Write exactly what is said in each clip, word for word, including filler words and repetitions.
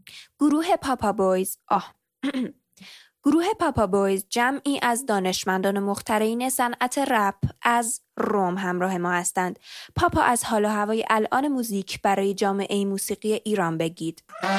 گروه پاپا بویز آه گروه پاپا بویز جمعی از دانشمندان مخترعین صنعت رپ از روم همراه ما هستند. پاپا از حال و هوای الان موزیک برای جامعه موسیقی ایران بگید.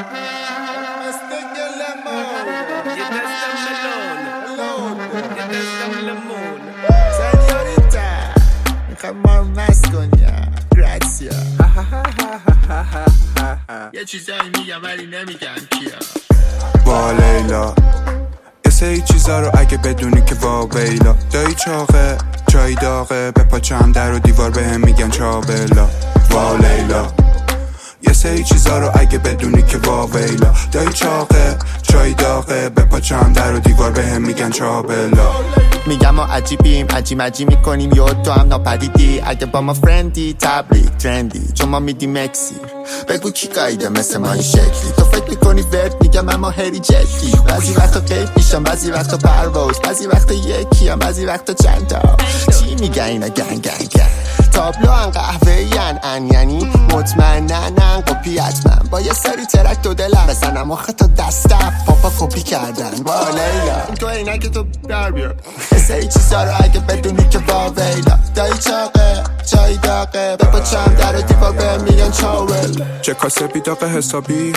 یه چیزایی میگم ولی نمیگم کیا. وا لیلا یه سری چیزا رو اگه بدونی که وا ویلا. دایی چاقه چای داغه به پاچم در و دیوار بهم میگن چابلا. وا لیلا یه سری چیزا رو اگه بدونی که وا ویلا. دایی چاقه چای داغه به پاچم در و دیوار بهم میگن چابلا. میگم ما عجیبیم عجیم عجیم میکنیم یا تو هم ناپدیدی. اگه با ما فرندی تبلیغ ترندی چون ما میدیم اکسی. بگو کی قایده مثل ما این شکلی. تو فکر میکنی ورد میگم اما هری جدی. بعضی وقتا قیب میشم بعضی وقتا پرواز. بعضی وقتا یکی هم بعضی وقتا چند تا. چی میگه اینا گنگ گنگ گنگ. تابلو ان قهوه‌ای ان یعنی مطمئنن ان قپی حتما. با یه سری ترک دو دلم بزنم آخه تا دستم پاپا کپی کردن. وا لیلا تو اینا که تو در بیار سری چیزا رو اگه بدونی که وا ویلا. دایی چاقه چای داغه به پاچم در و دیوار بهم میگن چاول. چه کاسه بیداغ حسابی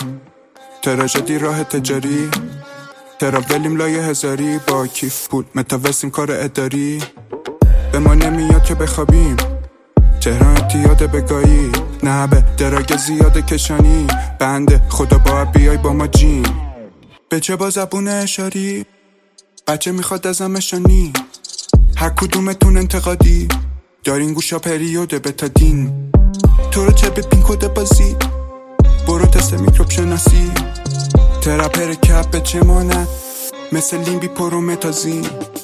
تراژدی راه تجاری. تراولیم لایه هزاری با کیف پول متاوسیم کار اداری. به ما نمیاد که بخوابیم تهران اتیاده بگایی. نه به دراگ زیاده کشانی بنده خدا با بیای با ما جیم. به چه با زبون اشاری بچه میخواد ازم اشانی. هر کدومتون انتقادی دارین گوشا پریوده بتادین. تو رو چه به پین کده بازی برو تست میکروب شناسی. تراپر کپ به چه مانه مثل لیمبی پرومتازین.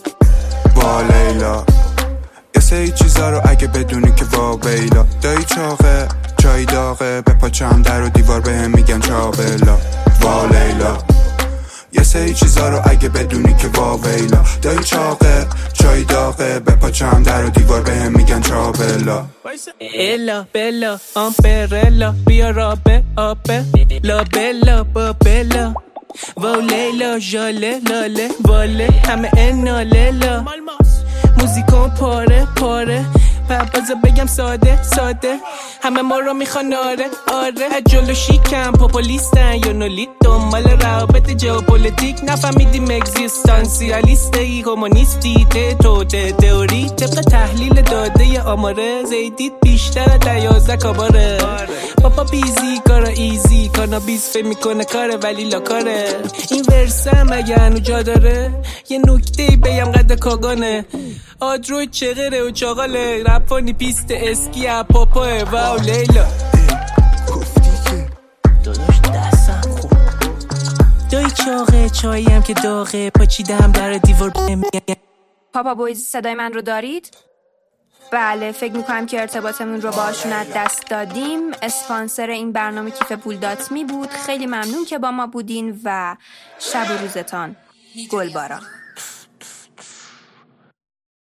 وا لیلا یه سری چیزا رو اگه بدونی که وا ویلا. دایی چاقه چای داغه به پاچم در و دیوار بهم میگن چابلا. وا لیلا یه سری چیزا رو اگه بدونی که وا ویلا. دایی چاقه چای داغه به پاچم در و دیوار بهم میگن چابلا. الا بلا امپرلا بیا رابه آبه لا بلا با بلا. وا لیلا جاله لاله واله همه انا لیلا. موزیکون پاره پاره پاپازا بگم ساده ساده همه ما رو میخوان آره آره. جلو شیکم پاپولیستن یا نولیت دنبال روابط ژئوپلیتیک. نفهمیدیم اگزیستانسیالیسته ای کمونیستی ته تو ته تئوری. طبق تحلیل داده آماره زیدید بیشتر از دیازده کاباره. پاپا بیزی کارا ایزی کانابیس فهم میکنه کاره ولی لاکاره. این ورسم اگه هنو جا داره یه نکته بگم قد کاگانه. آدروی چغره و چاقاله رپانی پیست اسکی پاپاه. واو لیلا گفتی که داداش دستم خوب. دایی چاقه چاییم که داغه پاچیدم در دیوار بهم. پاپا بویز صدای من رو دارید؟ بله فکر میکنم که ارتباطمون رو باشون از دست دادیم. اسپانسر این برنامه کیف پول دات می بود. خیلی ممنون که با ما بودین و شب و روزتان گلباران.